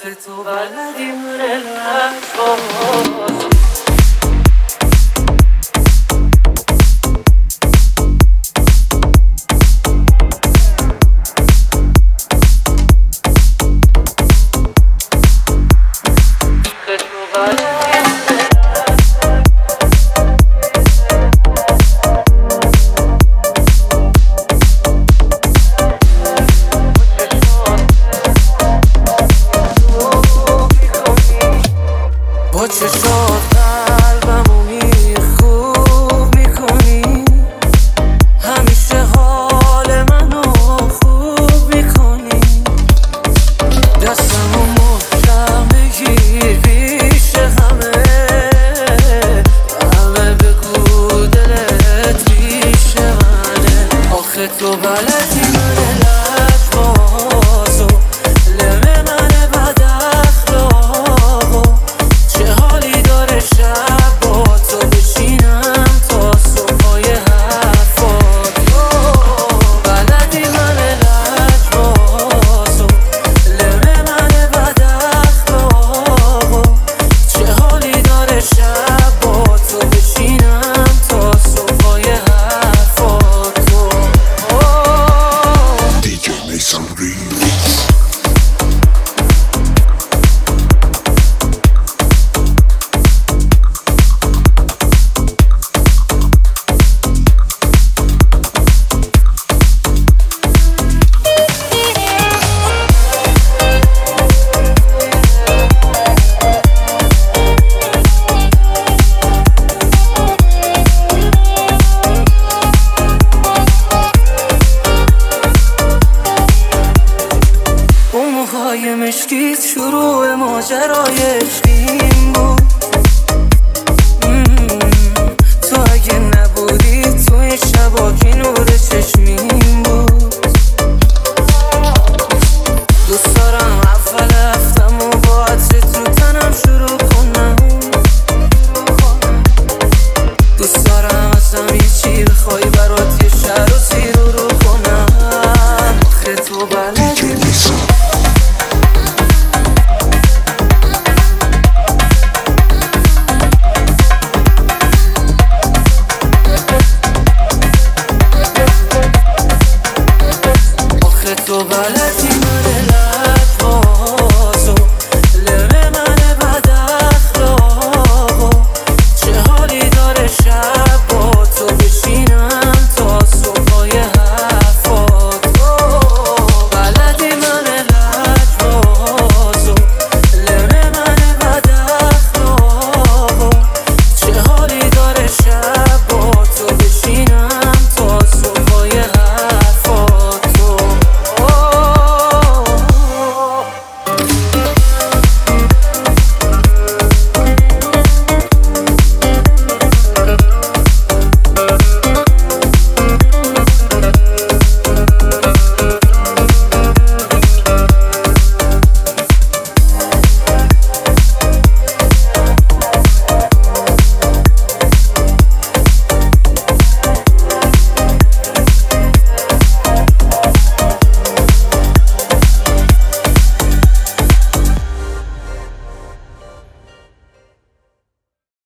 آخه تو بلدی ملت باز. با چشات قلبمو خوب میکنی، همیشه حال منو خوب میکنی، دستمو محکم بگیر پیش همه بگو دلت پیش منه. آخه تو بلدی من لج بازو لبه من بد اخلاقو، چه حالی داره شب با تو بشینم تا صبحای حرفات. بلدی من لج بازو لبه من بد اخلاقو، چه حالی داره شب با تو بشینم تا صبحای حرفات. DJ Mason Remix. موهای مشکیت شروع ماجرای عشقیم بود. تو اگه نبودی توی شبا که نور چشمیم بود. دوست دارم اول